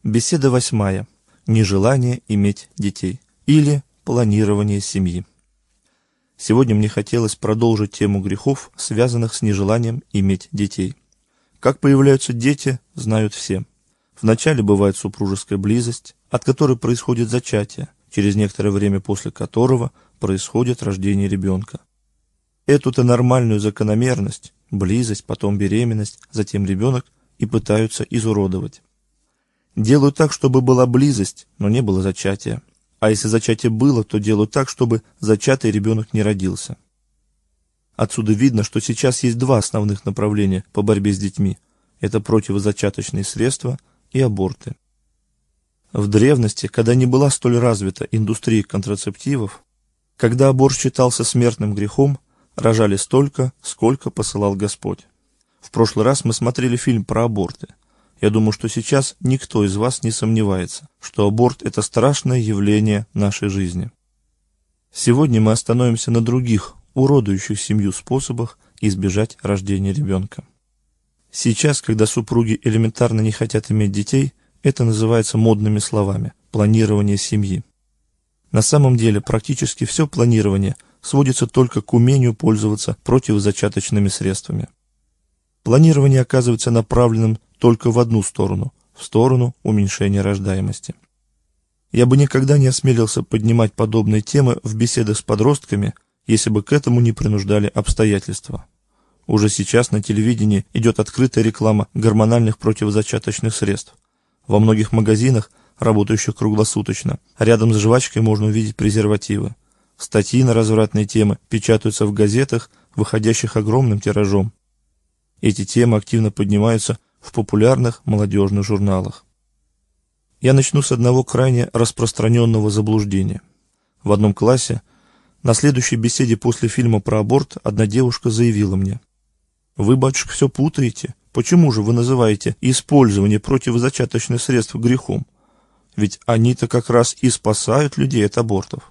Беседа 8. Нежелание иметь детей или планирование семьи. Сегодня мне хотелось продолжить тему грехов, связанных с нежеланием иметь детей. Как появляются дети, знают все. Вначале бывает супружеская близость, от которой происходит зачатие, через некоторое время после которого происходит рождение ребенка. Эту-то нормальную закономерность, близость, потом беременность, затем ребенок, и пытаются изуродовать. Делают так, чтобы была близость, но не было зачатия. А если зачатие было, то делают так, чтобы зачатый ребенок не родился. Отсюда видно, что сейчас есть два основных направления по борьбе с детьми. Это противозачаточные средства и аборты. В древности, когда не была столь развита индустрия контрацептивов, когда аборт считался смертным грехом, рожали столько, сколько посылал Господь. В прошлый раз мы смотрели фильм про аборты. Я думаю, что сейчас никто из вас не сомневается, что аборт – это страшное явление нашей жизни. Сегодня мы остановимся на других, уродующих семью способах избежать рождения ребенка. Сейчас, когда супруги элементарно не хотят иметь детей, это называется модными словами – планирование семьи. На самом деле практически все планирование сводится только к умению пользоваться противозачаточными средствами. Планирование оказывается направленным только в одну сторону – в сторону уменьшения рождаемости. Я бы никогда не осмелился поднимать подобные темы в беседах с подростками, если бы к этому не принуждали обстоятельства. Уже сейчас на телевидении идет открытая реклама гормональных противозачаточных средств. Во многих магазинах, работающих круглосуточно, рядом с жвачкой можно увидеть презервативы. Статьи на развратные темы печатаются в газетах, выходящих огромным тиражом. Эти темы активно поднимаются в популярных молодежных журналах. Я начну с одного крайне распространенного заблуждения. В одном классе на следующей беседе после фильма про аборт одна девушка заявила мне: «Вы, батюшка, все путаете. Почему же вы называете использование противозачаточных средств грехом? Ведь они-то как раз и спасают людей от абортов».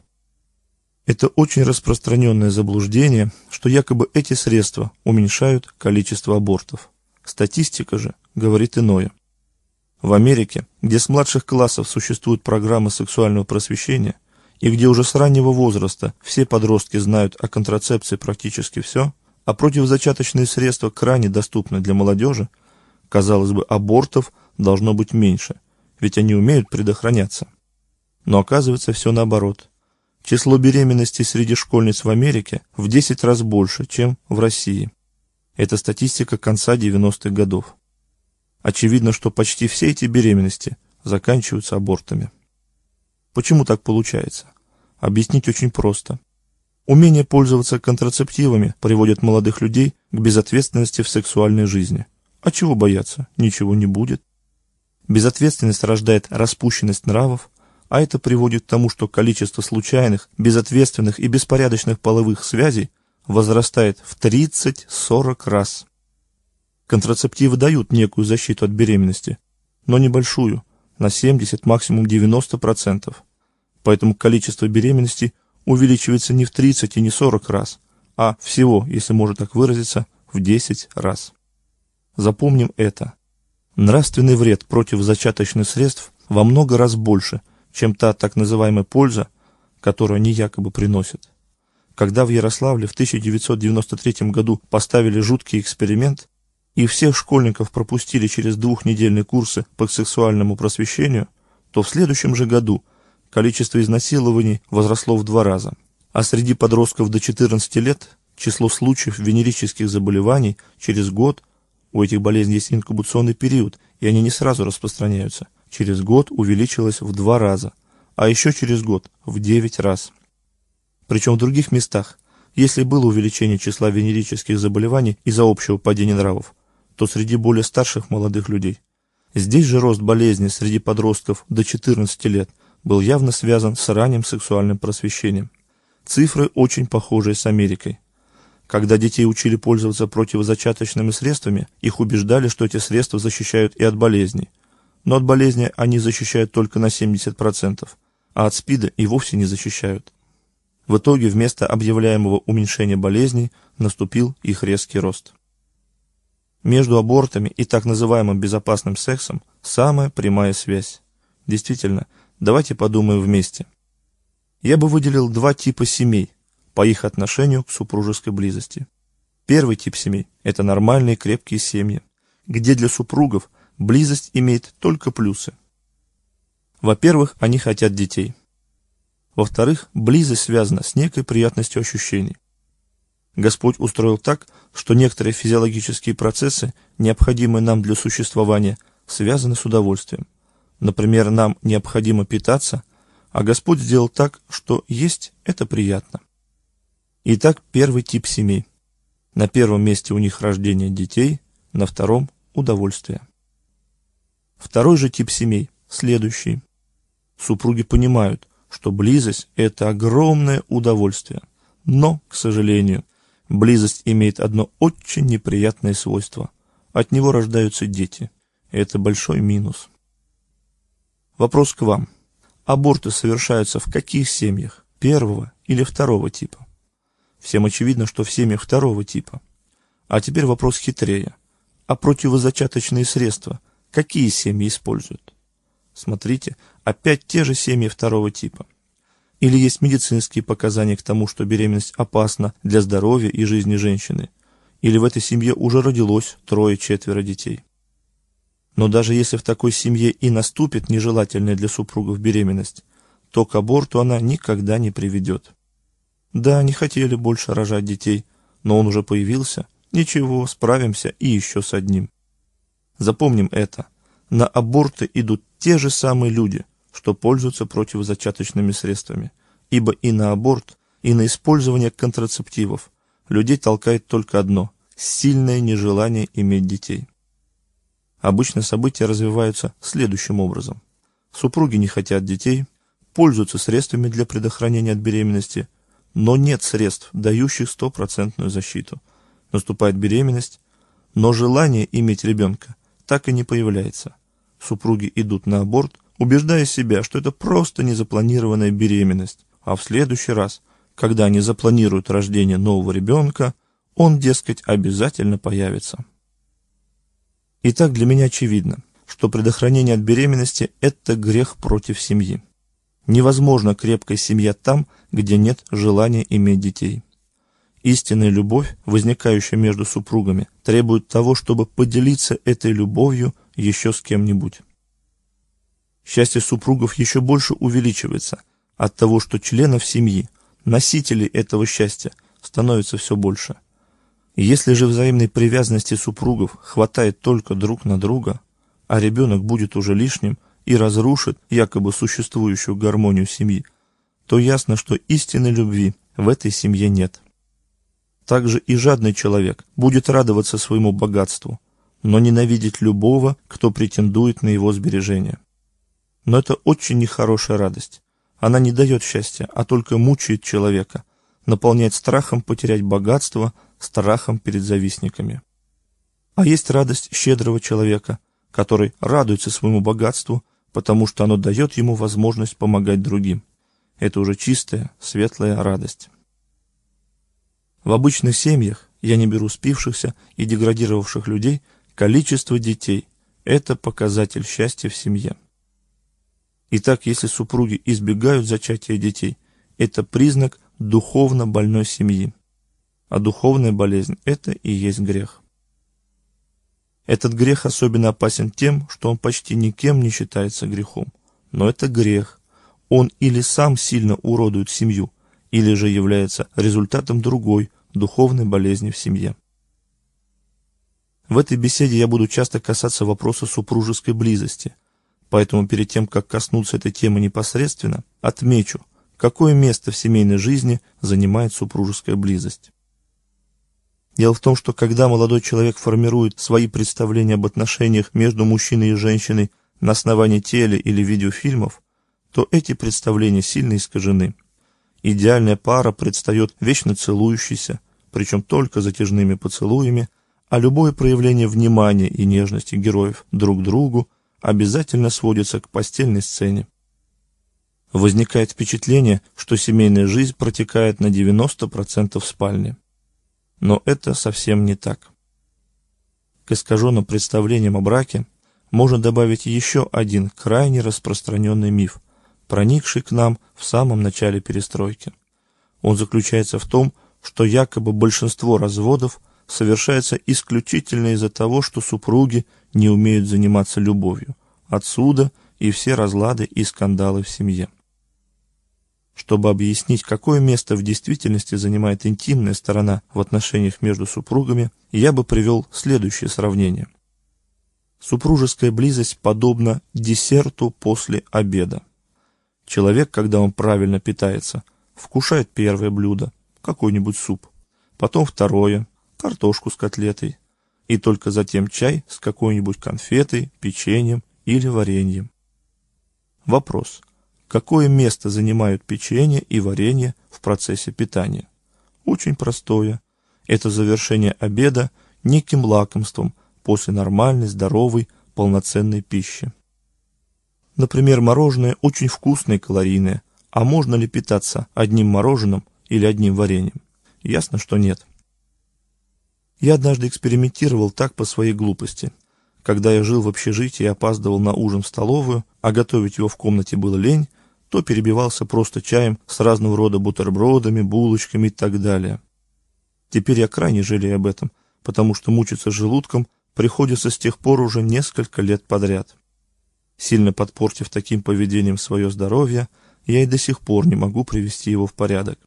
Это очень распространенное заблуждение, что якобы эти средства уменьшают количество абортов. Статистика же говорит иное. В Америке, где с младших классов существуют программы сексуального просвещения, и где уже с раннего возраста все подростки знают о контрацепции практически все, а противозачаточные средства крайне доступны для молодежи, казалось бы, абортов должно быть меньше, ведь они умеют предохраняться. Но оказывается все наоборот. Число беременностей среди школьниц в Америке в 10 раз больше, чем в России. Это статистика конца 90-х годов. Очевидно, что почти все эти беременности заканчиваются абортами. Почему так получается? Объяснить очень просто. Умение пользоваться контрацептивами приводит молодых людей к безответственности в сексуальной жизни. А чего бояться? Ничего не будет. Безответственность рождает распущенность нравов, а это приводит к тому, что количество случайных, безответственных и беспорядочных половых связей возрастает в 30-40 раз. Контрацептивы дают некую защиту от беременности, но небольшую, на 70, максимум 90%. Поэтому количество беременностей увеличивается не в 30 и не 40 раз, а всего, если можно так выразиться, в 10 раз. Запомним это. Нравственный вред противозачаточных средств во много раз больше, чем та так называемая польза, которую они якобы приносят. Когда в Ярославле в 1993 году поставили жуткий эксперимент, и всех школьников пропустили через 2-недельные курсы по сексуальному просвещению, то в следующем же году количество изнасилований возросло в 2 раза. А среди подростков до 14 лет число случаев венерических заболеваний через год, у этих болезней есть инкубационный период, и они не сразу распространяются, через год увеличилось в 2 раза, а еще через год в 9 раз. Причем в других местах, если было увеличение числа венерических заболеваний из-за общего падения нравов, то среди более старших молодых людей. Здесь же рост болезней среди подростков до 14 лет был явно связан с ранним сексуальным просвещением. Цифры очень похожие с Америкой. Когда детей учили пользоваться противозачаточными средствами, их убеждали, что эти средства защищают и от болезней. Но от болезни они защищают только на 70%, а от СПИДа и вовсе не защищают. В итоге вместо объявляемого уменьшения болезней наступил их резкий рост. Между абортами и так называемым безопасным сексом самая прямая связь. Действительно, давайте подумаем вместе. Я бы выделил два типа семей по их отношению к супружеской близости. Первый тип семей – это нормальные крепкие семьи, где для супругов близость имеет только плюсы. Во-первых, они хотят детей. Во-вторых, близость связана с некой приятностью ощущений. Господь устроил так, что некоторые физиологические процессы, необходимые нам для существования, связаны с удовольствием. Например, нам необходимо питаться, а Господь сделал так, что есть это приятно. Итак, первый тип семей. На первом месте у них рождение детей, на втором – удовольствие. Второй же тип семей – следующий. Супруги понимают, что близость – это огромное удовольствие, но, к сожалению, близость имеет одно очень неприятное свойство. От него рождаются дети. Это большой минус. Вопрос к вам. Аборты совершаются в каких семьях? Первого или второго типа? Всем очевидно, что в семьях второго типа. А теперь вопрос хитрее. А противозачаточные средства какие семьи используют? Смотрите, опять те же семьи второго типа. Или есть медицинские показания к тому, что беременность опасна для здоровья и жизни женщины, или в этой семье уже родилось 3-4 детей. Но даже если в такой семье и наступит нежелательная для супругов беременность, то к аборту она никогда не приведет. Да, не хотели больше рожать детей, но он уже появился, ничего, справимся и еще с одним. Запомним это, на аборты идут те же самые люди, что пользуются противозачаточными средствами, ибо и на аборт, и на использование контрацептивов людей толкает только одно – сильное нежелание иметь детей. Обычно события развиваются следующим образом. Супруги не хотят детей, пользуются средствами для предохранения от беременности, но нет средств, дающих 100% защиту. Наступает беременность, но желание иметь ребенка так и не появляется. Супруги идут на аборт, убеждая себя, что это просто незапланированная беременность, а в следующий раз, когда они запланируют рождение нового ребенка, он, дескать, обязательно появится. Итак, для меня очевидно, что предохранение от беременности – это грех против семьи. Невозможна крепкая семья там, где нет желания иметь детей. Истинная любовь, возникающая между супругами, требует того, чтобы поделиться этой любовью еще с кем-нибудь. Счастье супругов еще больше увеличивается от того, что членов семьи, носителей этого счастья, становится все больше. И если же взаимной привязанности супругов хватает только друг на друга, а ребенок будет уже лишним и разрушит якобы существующую гармонию семьи, то ясно, что истинной любви в этой семье нет. Также и жадный человек будет радоваться своему богатству, но ненавидеть любого, кто претендует на его сбережения. Но это очень нехорошая радость. Она не дает счастья, а только мучает человека, наполняет страхом потерять богатство, страхом перед завистниками. А есть радость щедрого человека, который радуется своему богатству, потому что оно дает ему возможность помогать другим. Это уже чистая, светлая радость. В обычных семьях, я не беру спившихся и деградировавших людей, количество детей – это показатель счастья в семье. Итак, если супруги избегают зачатия детей, это признак духовно больной семьи. А духовная болезнь – это и есть грех. Этот грех особенно опасен тем, что он почти никем не считается грехом. Но это грех. Он или сам сильно уродует семью, или же является результатом другой духовной болезни в семье. В этой беседе я буду часто касаться вопроса супружеской близости, поэтому перед тем, как коснуться этой темы непосредственно, отмечу, какое место в семейной жизни занимает супружеская близость. Дело в том, что когда молодой человек формирует свои представления об отношениях между мужчиной и женщиной на основании теле- или видеофильмов, то эти представления сильно искажены. Идеальная пара предстает вечно целующейся, причем только затяжными поцелуями, а любое проявление внимания и нежности героев друг к другу обязательно сводится к постельной сцене. Возникает впечатление, что семейная жизнь протекает на 90% в спальне. Но это совсем не так. К искаженным представлениям о браке можно добавить еще один крайне распространенный миф, проникший к нам в самом начале перестройки. Он заключается в том, что якобы большинство разводов совершается исключительно из-за того, что супруги не умеют заниматься любовью. Отсюда и все разлады и скандалы в семье. Чтобы объяснить, какое место в действительности занимает интимная сторона в отношениях между супругами, я бы привел следующее сравнение. Супружеская близость подобна десерту после обеда. Человек, когда он правильно питается, вкушает первое блюдо, какой-нибудь суп, потом второе, картошку с котлетой, и только затем чай с какой-нибудь конфетой, печеньем или вареньем. Вопрос. Какое место занимают печенье и варенье в процессе питания? Очень простое. Это завершение обеда неким лакомством после нормальной, здоровой, полноценной пищи. Например, мороженое очень вкусное и калорийное, а можно ли питаться одним мороженым или одним вареньем? Ясно, что нет. Я однажды экспериментировал так по своей глупости. Когда я жил в общежитии и опаздывал на ужин в столовую, а готовить его в комнате было лень, то перебивался просто чаем с разного рода бутербродами, булочками и так далее. Теперь я крайне жалею об этом, потому что мучиться желудком приходится с тех пор уже несколько лет подряд. Сильно подпортив таким поведением свое здоровье, я и до сих пор не могу привести его в порядок.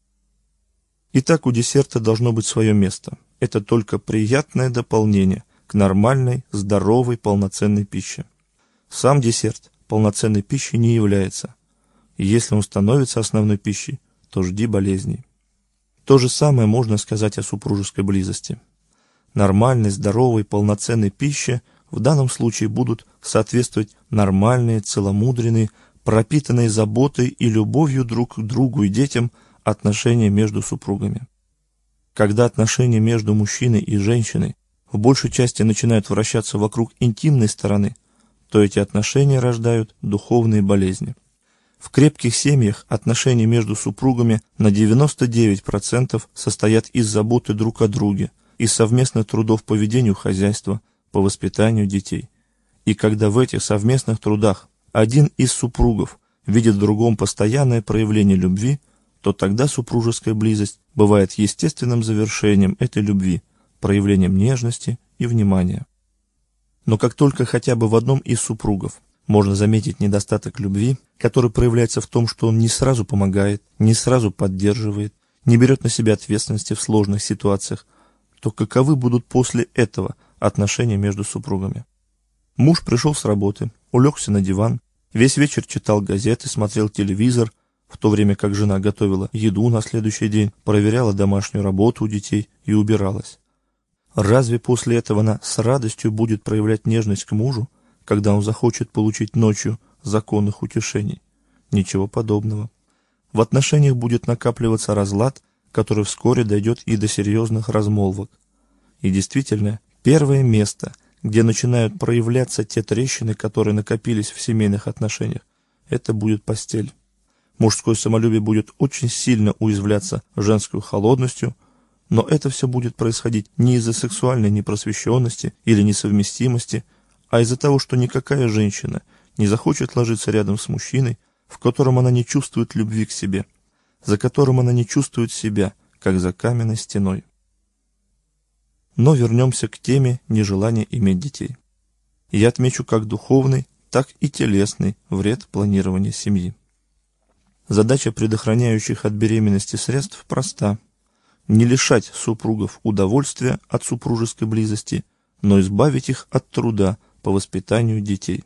Итак, у десерта должно быть свое место. Это только приятное дополнение к нормальной, здоровой, полноценной пище. Сам десерт полноценной пищей не является. И если он становится основной пищей, то жди болезней. То же самое можно сказать о супружеской близости. Нормальной, здоровой, полноценной пище в данном случае будут соответствовать нормальные, целомудренные, пропитанные заботой и любовью друг к другу и детям отношения между супругами. Когда отношения между мужчиной и женщиной в большей части начинают вращаться вокруг интимной стороны, то эти отношения рождают духовные болезни. В крепких семьях отношения между супругами на 99% состоят из заботы друг о друге, из совместных трудов по ведению хозяйства, по воспитанию детей. И когда в этих совместных трудах один из супругов видит в другом постоянное проявление любви, то тогда супружеская близость бывает естественным завершением этой любви, проявлением нежности и внимания. Но как только хотя бы в одном из супругов можно заметить недостаток любви, который проявляется в том, что он не сразу помогает, не сразу поддерживает, не берет на себя ответственности в сложных ситуациях, то каковы будут после этого отношения между супругами? Муж пришел с работы, улегся на диван, весь вечер читал газеты, смотрел телевизор, в то время как жена готовила еду на следующий день, проверяла домашнюю работу у детей и убиралась. Разве после этого она с радостью будет проявлять нежность к мужу, когда он захочет получить ночью законных утешений? Ничего подобного. В отношениях будет накапливаться разлад, который вскоре дойдет и до серьезных размолвок. И действительно, первое место, где начинают проявляться те трещины, которые накопились в семейных отношениях, это будет постель. Мужское самолюбие будет очень сильно уязвляться женской холодностью, но это все будет происходить не из-за сексуальной непросвещенности или несовместимости, а из-за того, что никакая женщина не захочет ложиться рядом с мужчиной, в котором она не чувствует любви к себе, за которым она не чувствует себя, как за каменной стеной. Но вернемся к теме нежелания иметь детей. Я отмечу как духовный, так и телесный вред планирования семьи. Задача предохраняющих от беременности средств проста: не лишать супругов удовольствия от супружеской близости, но избавить их от труда по воспитанию детей.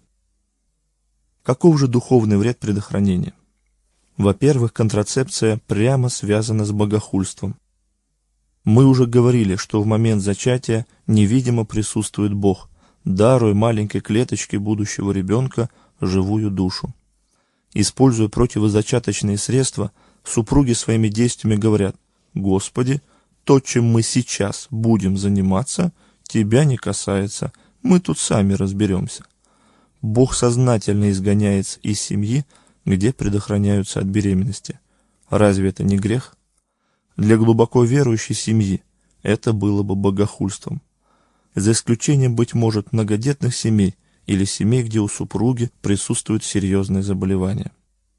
Каков же духовный вред предохранения? Во-первых, контрацепция прямо связана с богохульством. Мы уже говорили, что в момент зачатия невидимо присутствует Бог, даруя маленькой клеточке будущего ребенка живую душу. Используя противозачаточные средства, супруги своими действиями говорят: «Господи, то, чем мы сейчас будем заниматься, тебя не касается, мы тут сами разберемся». Бог сознательно изгоняется из семьи, где предохраняются от беременности. Разве это не грех? Для глубоко верующей семьи это было бы богохульством. За исключением, быть может, многодетных семей или семей, где у супруги присутствуют серьезные заболевания.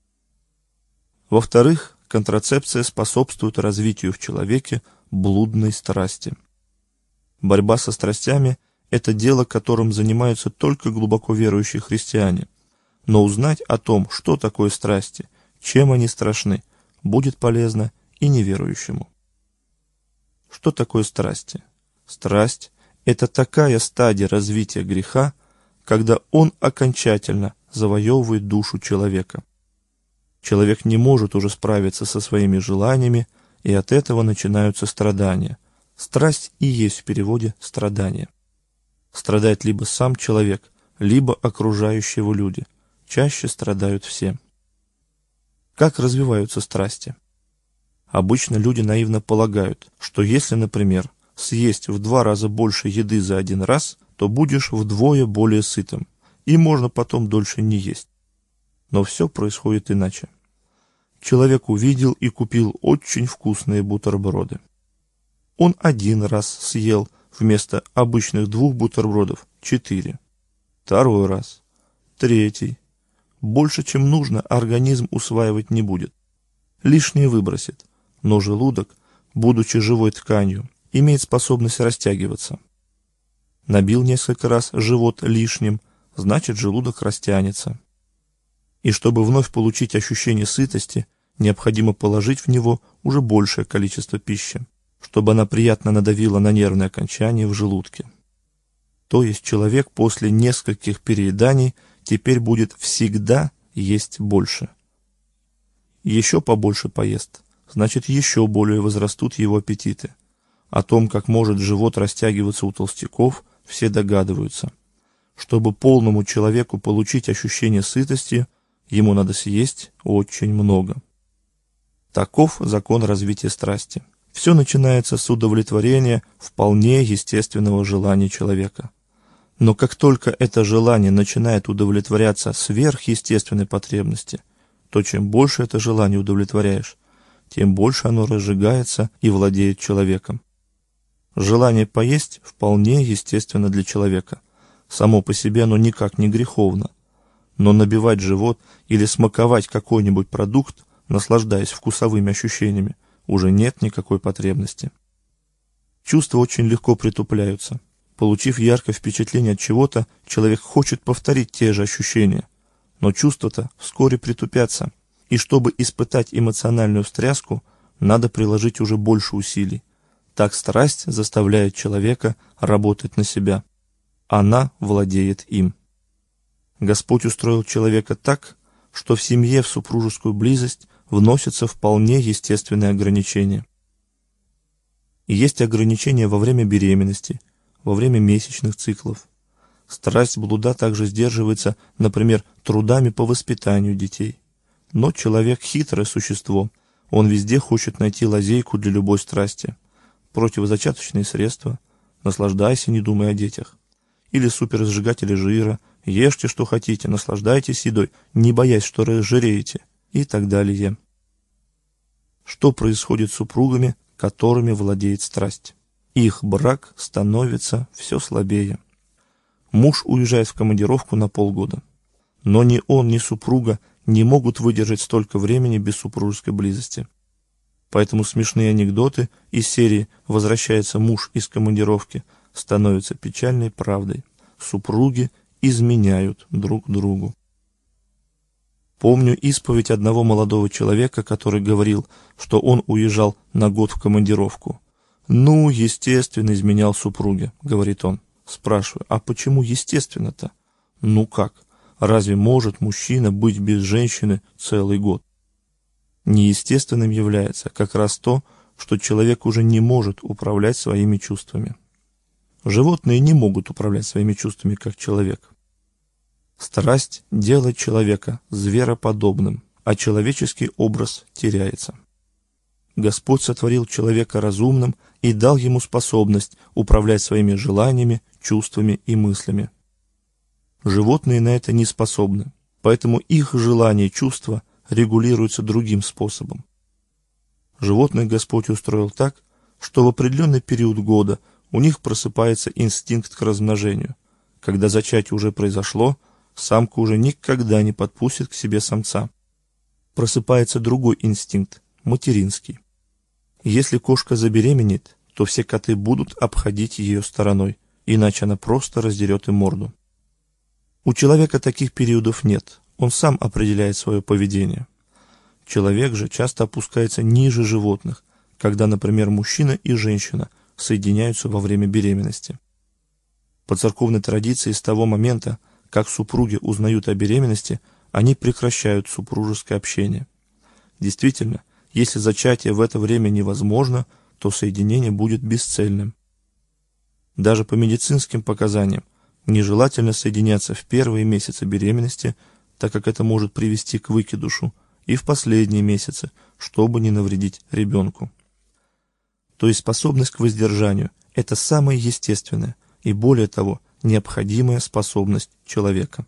Во-вторых, контрацепция способствует развитию в человеке блудной страсти. Борьба со страстями – это дело, которым занимаются только глубоко верующие христиане. Но узнать о том, что такое страсти, чем они страшны, будет полезно и неверующему. Что такое страсти? Страсть – это такая стадия развития греха, когда он окончательно завоевывает душу человека. Человек не может уже справиться со своими желаниями, и от этого начинаются страдания. Страсть и есть в переводе страдание. Страдает либо сам человек, либо окружающие его люди. Чаще страдают все. Как развиваются страсти? Обычно люди наивно полагают, что если, например, съесть в 2 раза больше еды за один раз, то будешь вдвое более сытым, и можно потом дольше не есть. Но все происходит иначе. Человек увидел и купил очень вкусные бутерброды. Он 1 раз съел вместо обычных 2 бутербродов 4. 2 раз. 3. Больше, чем нужно, организм усваивать не будет. Лишнее выбросит, но желудок, будучи живой тканью, имеет способность растягиваться. Набил несколько раз живот лишним, значит, желудок растянется. И чтобы вновь получить ощущение сытости, необходимо положить в него уже большее количество пищи, чтобы она приятно надавила на нервные окончания в желудке. То есть человек после нескольких перееданий теперь будет всегда есть больше. Еще побольше поест, значит, еще более возрастут его аппетиты. О том, как может живот растягиваться у толстяков, все догадываются. Чтобы полному человеку получить ощущение сытости, ему надо съесть очень много. Таков закон развития страсти. Все начинается с удовлетворения вполне естественного желания человека. Но как только это желание начинает удовлетворяться сверхъестественной потребности, то чем больше это желание удовлетворяешь, тем больше оно разжигается и владеет человеком. Желание поесть вполне естественно для человека. Само по себе оно никак не греховно. Но набивать живот или смаковать какой-нибудь продукт, наслаждаясь вкусовыми ощущениями, уже нет никакой потребности. Чувства очень легко притупляются. Получив яркое впечатление от чего-то, человек хочет повторить те же ощущения. Но чувства-то вскоре притупятся, и чтобы испытать эмоциональную встряску, надо приложить уже больше усилий. Так страсть заставляет человека работать на себя. Она владеет им. Господь устроил человека так, что в семье в супружескую близость вносятся вполне естественные ограничения. И есть ограничения во время беременности, во время месячных циклов. Страсть блуда также сдерживается, например, трудами по воспитанию детей. Но человек хитрое существо, он везде хочет найти лазейку для любой страсти. Противозачаточные средства, наслаждайся, не думай о детях. Или суперсжигатели жира, ешьте, что хотите, наслаждайтесь едой, не боясь, что разжиреете, и так далее. Что происходит с супругами, которыми владеет страсть? Их брак становится все слабее. Муж уезжает в командировку на полгода. Но ни он, ни супруга не могут выдержать столько времени без супружеской близости. Поэтому смешные анекдоты из серии «Возвращается муж из командировки» становятся печальной правдой. Супруги изменяют друг другу. Помню исповедь одного молодого человека, который говорил, что он уезжал на год в командировку. «Ну, естественно, изменял супруге», — говорит он. Спрашиваю, а почему естественно-то? Ну как? Разве может мужчина быть без женщины целый год? Неестественным является как раз то, что человек уже не может управлять своими чувствами. Животные не могут управлять своими чувствами, как человек. Страсть делает человека звероподобным, а человеческий образ теряется. Господь сотворил человека разумным и дал ему способность управлять своими желаниями, чувствами и мыслями. Животные на это не способны, поэтому их желания и чувства регулируются другим способом. Животных Господь устроил так, что в определенный период года у них просыпается инстинкт к размножению. Когда зачатие уже произошло, самка уже никогда не подпустит к себе самца. Просыпается другой инстинкт – материнский. Если кошка забеременеет, то все коты будут обходить ее стороной, иначе она просто раздерет им морду. У человека таких периодов нет, он сам определяет свое поведение. Человек же часто опускается ниже животных, когда, например, мужчина и женщина соединяются во время беременности. По церковной традиции, с того момента, как супруги узнают о беременности, они прекращают супружеское общение. Действительно, если зачатие в это время невозможно, то соединение будет бесцельным. Даже по медицинским показаниям нежелательно соединяться в первые месяцы беременности, так как это может привести к выкидышу, и в последние месяцы, чтобы не навредить ребенку. То есть способность к воздержанию – это самое естественное и, более того, необходимая способность человека.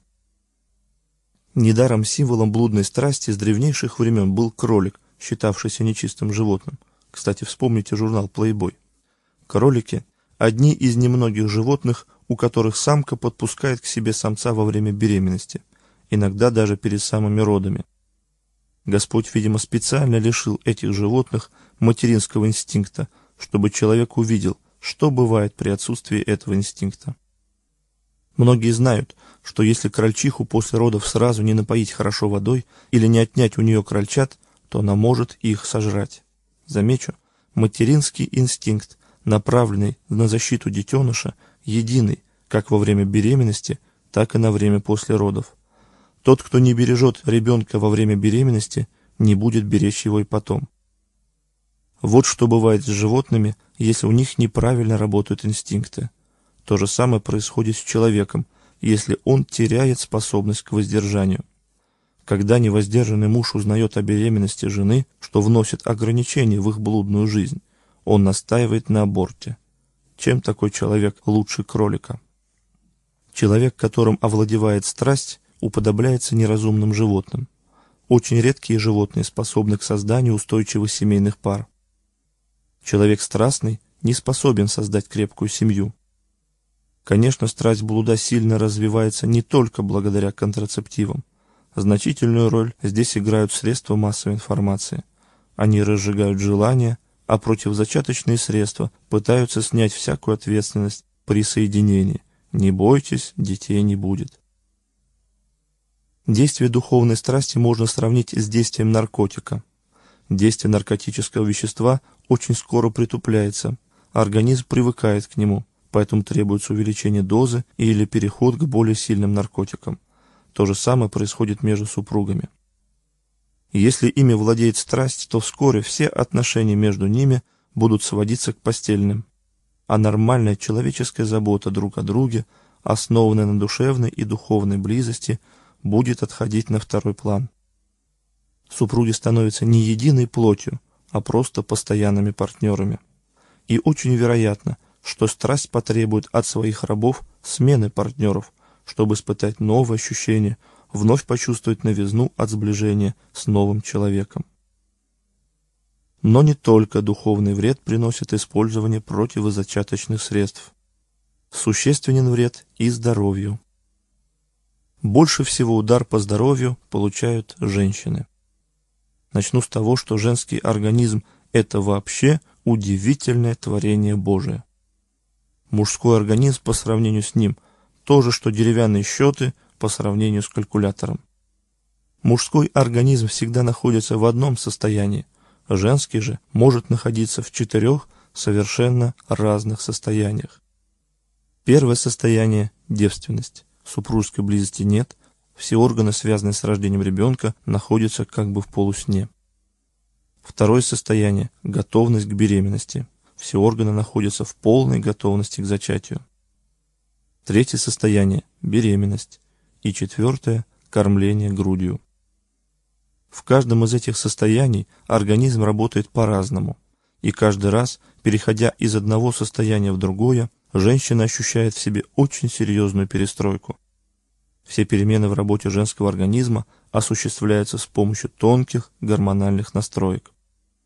Недаром символом блудной страсти с древнейших времен был кролик, считавшийся нечистым животным. Кстати, вспомните журнал Playboy. Кролики – одни из немногих животных, у которых самка подпускает к себе самца во время беременности, иногда даже перед самыми родами. Господь, видимо, специально лишил этих животных материнского инстинкта, чтобы человек увидел, что бывает при отсутствии этого инстинкта. Многие знают, что если крольчиху после родов сразу не напоить хорошо водой или не отнять у нее крольчат, то она может их сожрать. Замечу, материнский инстинкт, направленный на защиту детеныша, единый как во время беременности, так и на время после родов. Тот, кто не бережет ребенка во время беременности, не будет беречь его и потом. Вот что бывает с животными, если у них неправильно работают инстинкты. То же самое происходит с человеком, если он теряет способность к воздержанию. Когда невоздержанный муж узнает о беременности жены, что вносит ограничения в их блудную жизнь, он настаивает на аборте. Чем такой человек лучше кролика? Человек, которым овладевает страсть, уподобляется неразумным животным. Очень редкие животные способны к созданию устойчивых семейных пар. Человек страстный не способен создать крепкую семью. Конечно, страсть блуда сильно развивается не только благодаря контрацептивам. Значительную роль здесь играют средства массовой информации. Они разжигают желания, а противозачаточные средства пытаются снять всякую ответственность при соединении. Не бойтесь, детей не будет. Действие духовной страсти можно сравнить с действием наркотика. Действие наркотического вещества очень скоро притупляется, организм привыкает к нему, поэтому требуется увеличение дозы или переход к более сильным наркотикам. То же самое происходит между супругами. Если ими владеет страсть, то вскоре все отношения между ними будут сводиться к постельным, а нормальная человеческая забота друг о друге, основанная на душевной и духовной близости, будет отходить на второй план. Супруги становятся не единой плотью, а просто постоянными партнерами. И очень вероятно, что страсть потребует от своих рабов смены партнеров, чтобы испытать новые ощущения, вновь почувствовать новизну от сближения с новым человеком. Но не только духовный вред приносит использование противозачаточных средств. Существенен вред и здоровью. Больше всего удар по здоровью получают женщины. Начну с того, что женский организм – это вообще удивительное творение Божие. Мужской организм по сравнению с ним – то же, что деревянные счеты по сравнению с калькулятором. Мужской организм всегда находится в одном состоянии, женский же может находиться в 4 совершенно разных состояниях. Первое состояние – девственность. Супружеской близости нет, все органы, связанные с рождением ребенка, находятся как бы в полусне. Второе состояние – готовность к беременности. Все органы находятся в полной готовности к зачатию. Третье состояние – беременность. И четвертое – кормление грудью. В каждом из этих состояний организм работает по-разному. И каждый раз, переходя из одного состояния в другое, женщина ощущает в себе очень серьезную перестройку. Все перемены в работе женского организма осуществляются с помощью тонких гормональных настроек.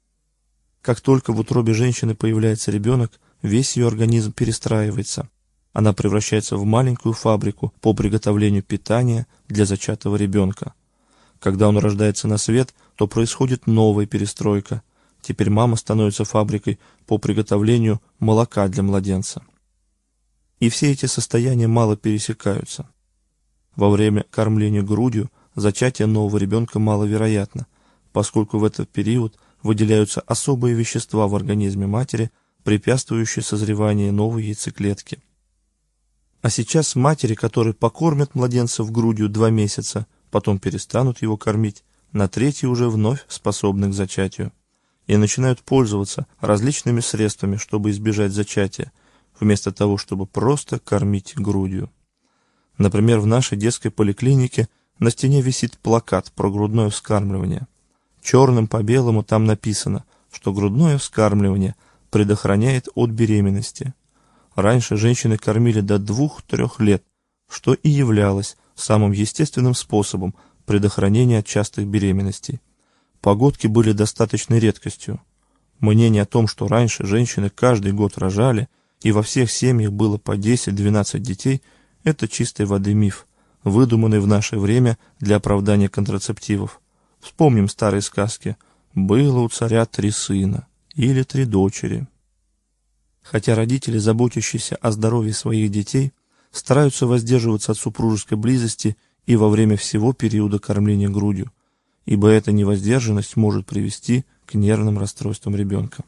Как только в утробе женщины появляется ребенок, весь ее организм перестраивается. она превращается в маленькую фабрику по приготовлению питания для зачатого ребенка. Когда он рождается на свет, то происходит новая перестройка. Теперь мама становится фабрикой по приготовлению молока для младенца. И все эти состояния мало пересекаются. Во время кормления грудью зачатие нового ребенка маловероятно, поскольку в этот период выделяются особые вещества в организме матери, препятствующие созреванию новой яйцеклетки. А сейчас матери, которые покормят младенцев грудью 2 месяца, потом перестанут его кормить, на 3-й уже вновь способны к зачатию, и начинают пользоваться различными средствами, чтобы избежать зачатия, вместо того, чтобы просто кормить грудью. Например, в нашей детской поликлинике на стене висит плакат про грудное вскармливание. Черным по белому там написано, что грудное вскармливание предохраняет от беременности. Раньше женщины кормили до 2-3 лет, что и являлось самым естественным способом предохранения от частых беременностей. Погодки были достаточной редкостью. Мнение о том, что раньше женщины каждый год рожали, и во всех семьях было по 10-12 детей, это чистой воды миф, выдуманный в наше время для оправдания контрацептивов. Вспомним старые сказки «Было у царя 3 сына» или 3 дочери. Хотя родители, заботящиеся о здоровье своих детей, стараются воздерживаться от супружеской близости и во время всего периода кормления грудью, ибо эта невоздержанность может привести к нервным расстройствам ребенка.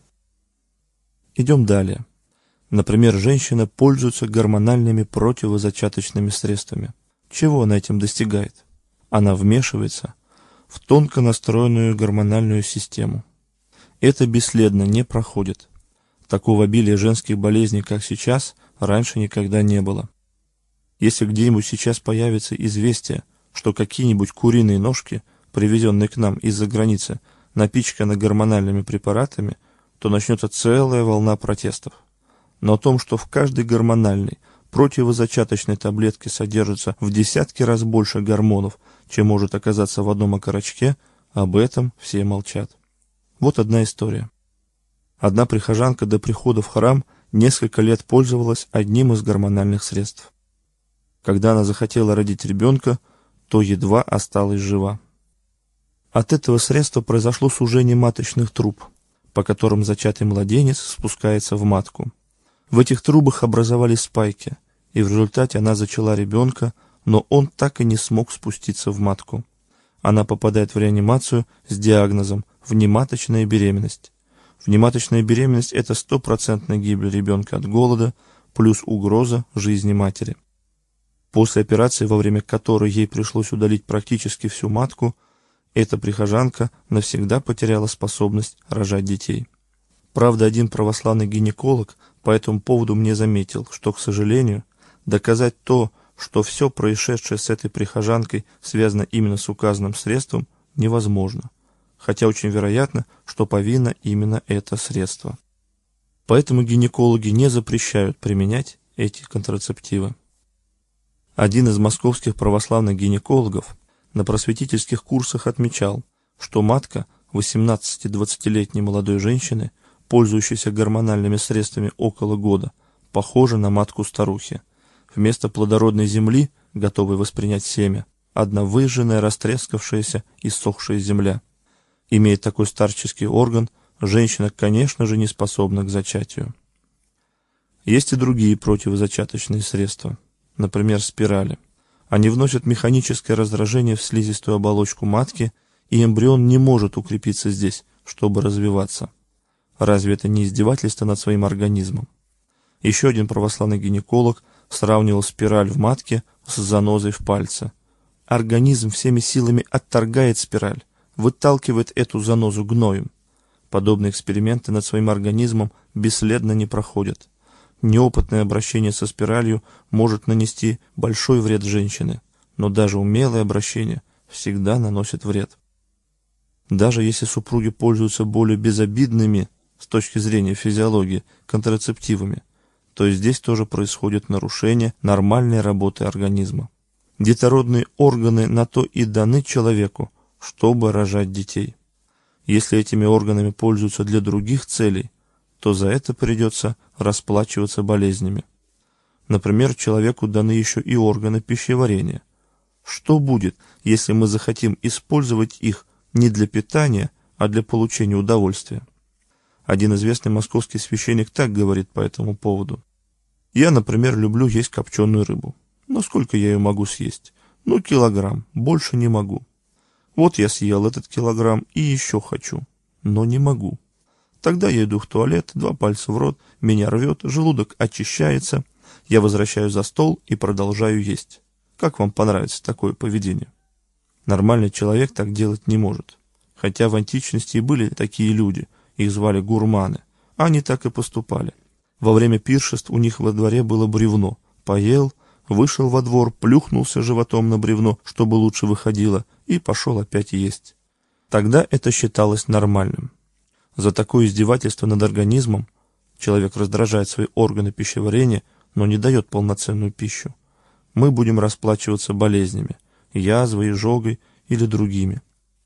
Идем далее. Например, женщина пользуется гормональными противозачаточными средствами. Чего она этим достигает? Она вмешивается в тонко настроенную гормональную систему. Это бесследно не проходит. Такого обилия женских болезней, как сейчас, раньше никогда не было. Если где-нибудь сейчас появится известие, что какие-нибудь куриные ножки, привезенные к нам из-за границы, напичканы гормональными препаратами, то начнется целая волна протестов. Но о том, что в каждой гормональной противозачаточной таблетке содержится в десятки раз больше гормонов, чем может оказаться в одном окорочке, об этом все молчат. Вот одна история. Одна прихожанка до прихода в храм несколько лет пользовалась одним из гормональных средств. Когда она захотела родить ребенка, то едва осталась жива. От этого средства произошло сужение маточных труб, по которым зачатый младенец спускается в матку. В этих трубах образовались спайки, и в результате она зачала ребенка, но он так и не смог спуститься в матку. Она попадает в реанимацию с диагнозом «внематочная беременность». Внематочная беременность – это 100% гибель ребенка от голода плюс угроза жизни матери. После операции, во время которой ей пришлось удалить практически всю матку, эта прихожанка навсегда потеряла способность рожать детей. Правда, один православный гинеколог по этому поводу мне заметил, что, к сожалению, доказать то, что все происшедшее с этой прихожанкой связано именно с указанным средством, невозможно, хотя очень вероятно, что повинно именно это средство. Поэтому гинекологи не запрещают применять эти контрацептивы. Один из московских православных гинекологов на просветительских курсах отмечал, что матка 18-20-летней молодой женщины, пользующейся гормональными средствами около года, похожа на матку старухи. Вместо плодородной земли, готовой воспринять семя, одна выжженная, растрескавшаяся и сохшая земля. Имея такой старческий орган, женщина, конечно же, не способна к зачатию. Есть и другие противозачаточные средства, например, спирали. Они вносят механическое раздражение в слизистую оболочку матки, и эмбрион не может укрепиться здесь, чтобы развиваться. Разве это не издевательство над своим организмом? Еще один православный гинеколог сравнивал спираль в матке с занозой в пальце. Организм всеми силами отторгает спираль, выталкивает эту занозу гноем. Подобные эксперименты над своим организмом бесследно не проходят. Неопытное обращение со спиралью может нанести большой вред женщине, но даже умелое обращение всегда наносит вред. Даже если супруги пользуются более безобидными с точки зрения физиологии контрацептивами, то здесь тоже происходит нарушение нормальной работы организма. Детородные органы на то и даны человеку, чтобы рожать детей. Если этими органами пользуются для других целей, то за это придется расплачиваться болезнями. Например, человеку даны еще и органы пищеварения. Что будет, если мы захотим использовать их не для питания, а для получения удовольствия? Один известный московский священник так говорит по этому поводу. Я, например, люблю есть копченую рыбу. Но сколько я ее могу съесть? Ну, килограмм, больше не могу. Вот я съел этот килограмм и еще хочу, но не могу. Тогда я иду в туалет, 2 пальца в рот, меня рвет, желудок очищается, я возвращаюсь за стол и продолжаю есть. Как вам понравится такое поведение? Нормальный человек так делать не может. Хотя в античности и были такие люди, их звали гурманы, а они так и поступали. Во время пиршеств у них во дворе было бревно. Поел, вышел во двор, плюхнулся животом на бревно, чтобы лучше выходило, и пошел опять есть. Тогда это считалось нормальным. За такое издевательство над организмом человек раздражает свои органы пищеварения, но не дает полноценную пищу. Мы будем расплачиваться болезнями, язвой, изжогой или другими.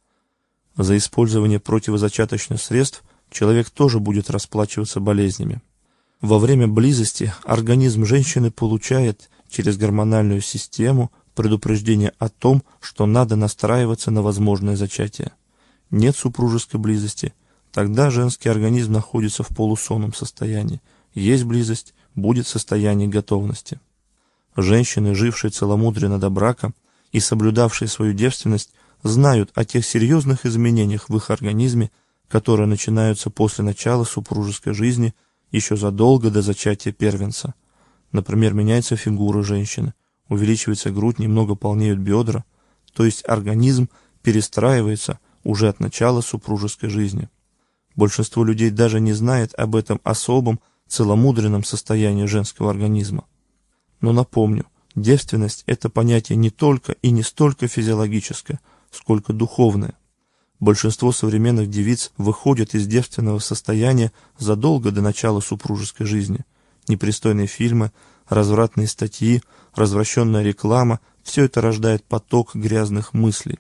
За использование противозачаточных средств человек тоже будет расплачиваться болезнями. Во время близости организм женщины получает через гормональную систему предупреждение о том, что надо настраиваться на возможное зачатие. Нет супружеской близости, тогда женский организм находится в полусонном состоянии. Есть близость, будет состояние готовности. Женщины, жившие целомудренно до брака и соблюдавшие свою девственность, знают о тех серьезных изменениях в их организме, которые начинаются после начала супружеской жизни еще задолго до зачатия первенца. Например, меняется фигура женщины, увеличивается грудь, немного полнеют бедра, то есть организм перестраивается уже от начала супружеской жизни. Большинство людей даже не знает об этом особом целомудренном состоянии женского организма. Но напомню, девственность – это понятие не только и не столько физиологическое, сколько духовное. Большинство современных девиц выходят из девственного состояния задолго до начала супружеской жизни. Непристойные фильмы, развратные статьи, развращенная реклама – все это рождает поток грязных мыслей.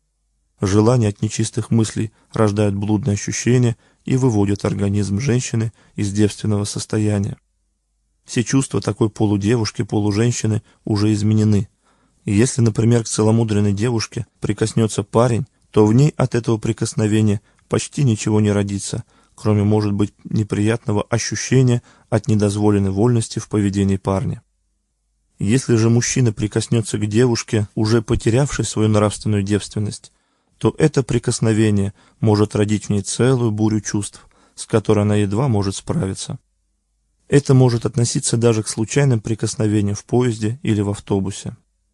Желания от нечистых мыслей рождают блудные ощущения и выводят организм женщины из девственного состояния. Все чувства такой полудевушки, полуженщины уже изменены. И если, например, к целомудренной девушке прикоснется парень, то в ней от этого прикосновения почти ничего не родится, кроме, может быть, неприятного ощущения от недозволенной вольности в поведении парня. Если же мужчина прикоснется к девушке, уже потерявшей свою нравственную девственность, то это прикосновение может родить в ней целую бурю чувств, с которой она едва может справиться. Это может относиться даже к случайным прикосновениям в поезде или в автобусе.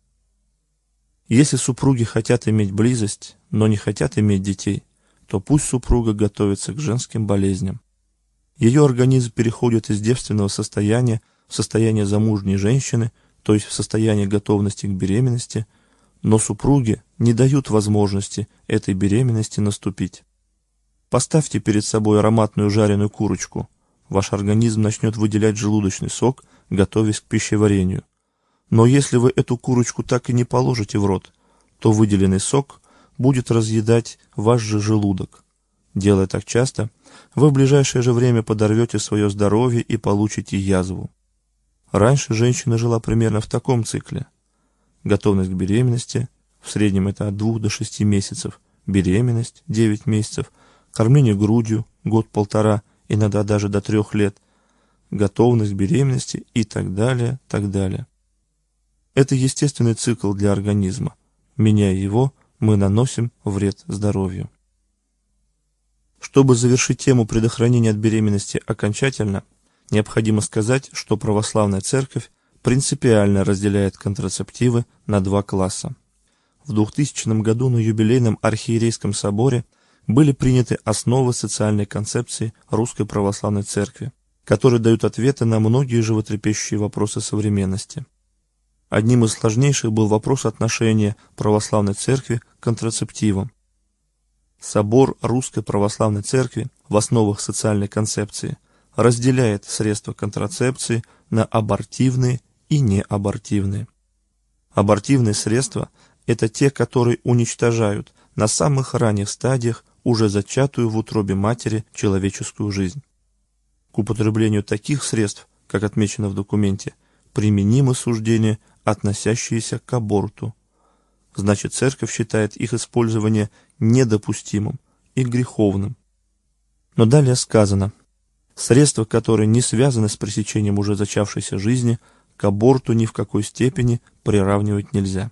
Если супруги хотят иметь близость, но не хотят иметь детей, то пусть супруга готовится к женским болезням. Ее организм переходит из девственного состояния в состояние замужней женщины, то есть в состояние готовности к беременности, но супруги не дают возможности этой беременности наступить. Поставьте перед собой ароматную жареную курочку. Ваш организм начнет выделять желудочный сок, готовясь к пищеварению. Но если вы эту курочку так и не положите в рот, то выделенный сок будет разъедать ваш же желудок. Делая так часто, вы в ближайшее же время подорвете свое здоровье и получите язву. Раньше женщина жила примерно в таком цикле. Готовность к беременности, в среднем это от 2 до 6 месяцев, беременность 9 месяцев, кормление грудью год-полтора, иногда даже до 3 лет, готовность к беременности и так далее, так далее. Это естественный цикл для организма. Меняя его, мы наносим вред здоровью. Чтобы завершить тему предохранения от беременности окончательно, необходимо сказать, что православная церковь принципиально разделяет контрацептивы на 2 класса. В 2000 году на юбилейном архиерейском соборе были приняты основы социальной концепции Русской Православной Церкви, которые дают ответы на многие животрепещущие вопросы современности. Одним из сложнейших был вопрос отношения Православной Церкви к контрацептивам. Собор Русской Православной Церкви в основах социальной концепции разделяет средства контрацепции на абортивные и неабортивные. Абортивные средства – это те, которые уничтожают на самых ранних стадиях уже зачатую в утробе матери человеческую жизнь. К употреблению таких средств, как отмечено в документе, применимы суждения, относящиеся к аборту. Значит, церковь считает их использование недопустимым и греховным. Но далее сказано: средства, которые не связаны с пресечением уже зачавшейся жизни, к аборту ни в какой степени приравнивать нельзя.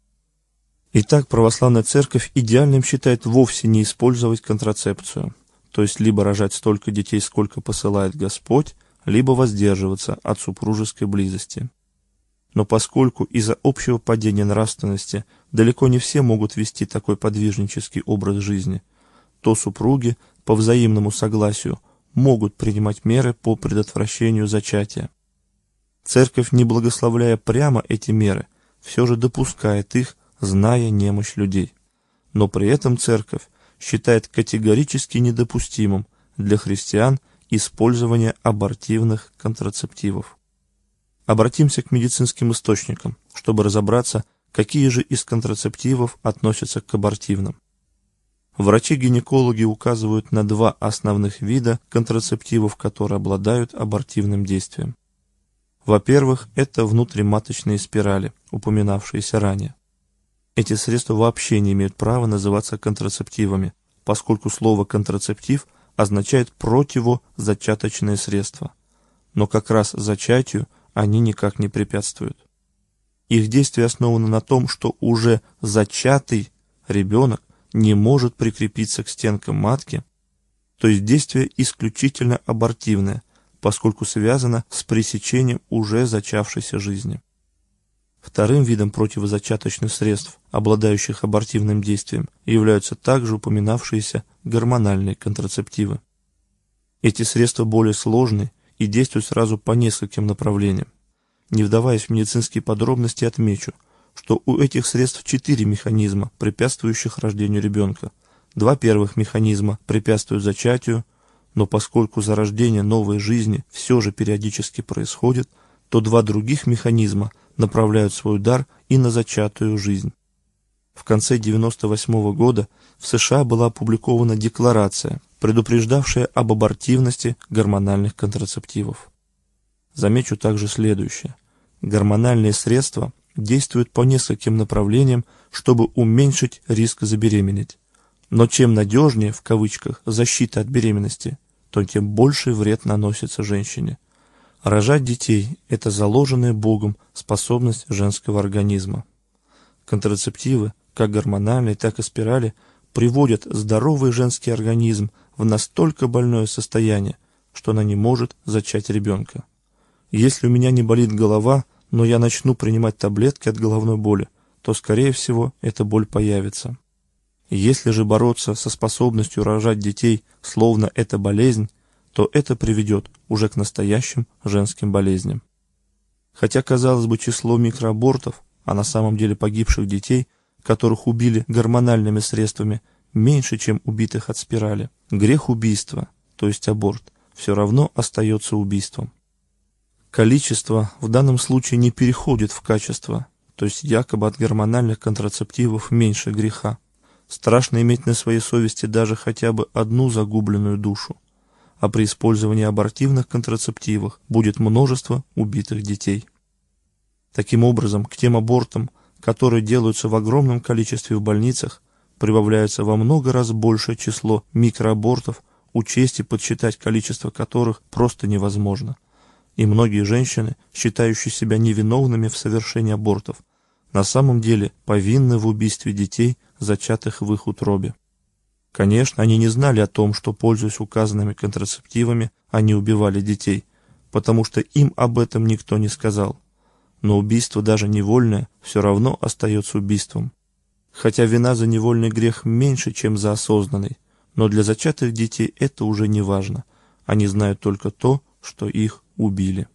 Итак, православная церковь идеальным считает вовсе не использовать контрацепцию, то есть либо рожать столько детей, сколько посылает Господь, либо воздерживаться от супружеской близости. Но поскольку из-за общего падения нравственности далеко не все могут вести такой подвижнический образ жизни, то супруги по взаимному согласию могут принимать меры по предотвращению зачатия. Церковь, не благословляя прямо эти меры, все же допускает их, зная немощь людей. Но при этом церковь считает категорически недопустимым для христиан использование абортивных контрацептивов. Обратимся к медицинским источникам, чтобы разобраться, какие же из контрацептивов относятся к абортивным. Врачи-гинекологи указывают на два основных вида контрацептивов, которые обладают абортивным действием. Во-первых, это внутриматочные спирали, упоминавшиеся ранее. Эти средства вообще не имеют права называться контрацептивами, поскольку слово «контрацептив» означает противозачаточное средство. Но как раз зачатию они никак не препятствуют. Их действие основано на том, что уже зачатый ребенок не может прикрепиться к стенкам матки, то есть действие исключительно абортивное, поскольку связано с пресечением уже зачавшейся жизни. Вторым видом противозачаточных средств, обладающих абортивным действием, являются также упоминавшиеся гормональные контрацептивы. Эти средства более сложны и действуют сразу по нескольким направлениям. Не вдаваясь в медицинские подробности, отмечу, что у этих средств 4 механизма, препятствующих рождению ребенка. 2 первых механизма препятствуют зачатию, но поскольку зарождение новой жизни все же периодически происходит, то 2 других механизма направляют свой дар и на зачатую жизнь. В конце 1998 года в США была опубликована декларация, предупреждавшая об абортивности гормональных контрацептивов. Замечу также следующее. Гормональные средства действуют по нескольким направлениям, чтобы уменьшить риск забеременеть. Но чем надежнее, в кавычках, защита от беременности, то тем больший вред наносится женщине. Рожать детей – это заложенная Богом способность женского организма. Контрацептивы, как гормональные, так и спирали, приводят здоровый женский организм в настолько больное состояние, что она не может зачать ребенка. Если у меня не болит голова, но я начну принимать таблетки от головной боли, то, скорее всего, эта боль появится. Если же бороться со способностью рожать детей, словно это болезнь, то это приведет уже к настоящим женским болезням. Хотя, казалось бы, число микроабортов, а на самом деле погибших детей, которых убили гормональными средствами, меньше, чем убитых от спирали, грех убийства, то есть аборт, все равно остается убийством. Количество в данном случае не переходит в качество, то есть якобы от гормональных контрацептивов меньше греха. Страшно иметь на своей совести даже хотя бы одну загубленную душу, а при использовании абортивных контрацептивов будет множество убитых детей. Таким образом, к тем абортам, которые делаются в огромном количестве в больницах, прибавляется во много раз большее число микроабортов, учесть и подсчитать количество которых просто невозможно. И многие женщины, считающие себя невиновными в совершении абортов, на самом деле повинны в убийстве детей, зачатых в их утробе. Конечно, они не знали о том, что, пользуясь указанными контрацептивами, они убивали детей, потому что им об этом никто не сказал. Но убийство, даже невольное, все равно остается убийством. Хотя вина за невольный грех меньше, чем за осознанный, но для зачатых детей это уже не важно. Они знают только то, что их убили.